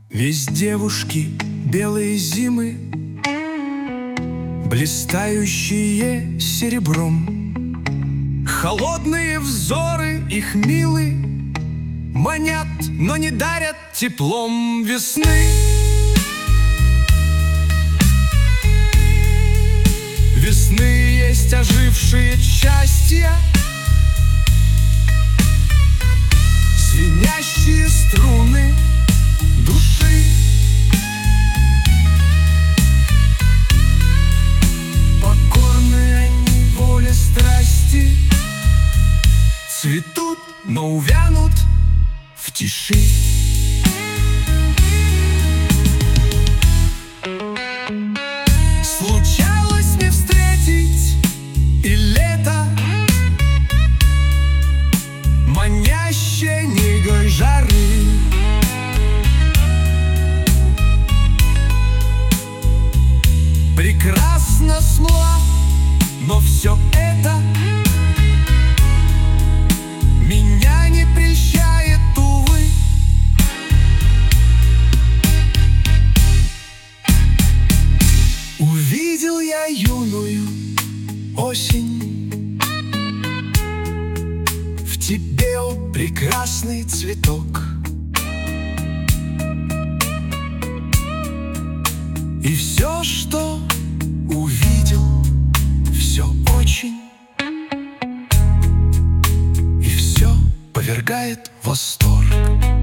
Весь девушки белые зимы, блистающие серебром. Холодные взоры их милы манят, но не дарят теплом весны. Весны есть ожившие счастья, звенящие струны души. Покорны они воле страсти, цветут, но увянут в тиши. Случалось мне встретить и лето, манящее негой жары. Прекрасна смола, но все это меня не прельщает, увы. Увидел я юную осень, в тебе, о прекрасный цветок. И все, что увидел, все очень, и все повергает в восторг.